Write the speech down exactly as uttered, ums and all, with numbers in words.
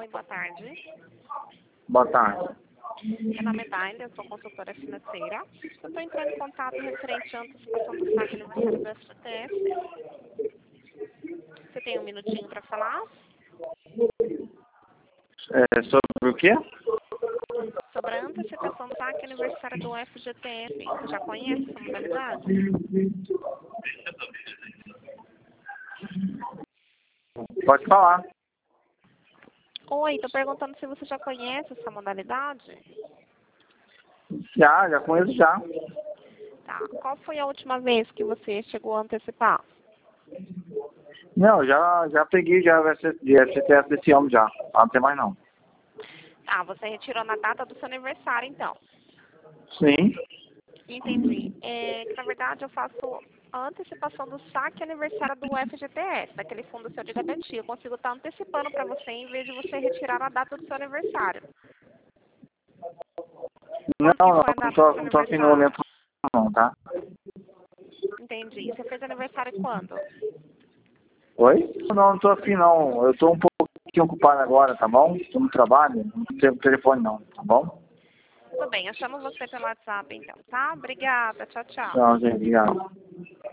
boa tarde. Boa tarde. Meu nome é Daila, eu sou consultora financeira. Eu estou entrando em contato referente à antecipação do saque aniversário do F G T S. Você tem um minutinho para falar? É, sobre o quê? Sobre a antecipação do saque aniversário do F G T S. Você já conhece essa modalidade? Pode falar. Oi, estou perguntando se você já conhece essa modalidade. Já, já conheço já. Tá. Qual foi a última vez que você chegou a antecipar? Não, já, já peguei já o F G T S desse ano já. Ah, não tem mais não. Ah, você retirou na data do seu aniversário, então. Sim. Entendi. É que, na verdade, eu faço a antecipação do saque aniversário do F G T S, daquele fundo seu de garantia. Eu consigo estar antecipando para você, em vez de você retirar na data do seu aniversário. Não, Quando que não, foi a não data do tô, seu não tô afim no aniversário? momento não, tá? Entendi. Você fez aniversário quando? Oi? Não, não tô afim não. Eu tô um pouquinho ocupado agora, tá bom? Tô no trabalho, não tenho telefone não, tá bom? Tudo bem, eu chamo você pelo WhatsApp, então, tá? Obrigada. Tchau, tchau. Tchau, gente. Obrigado.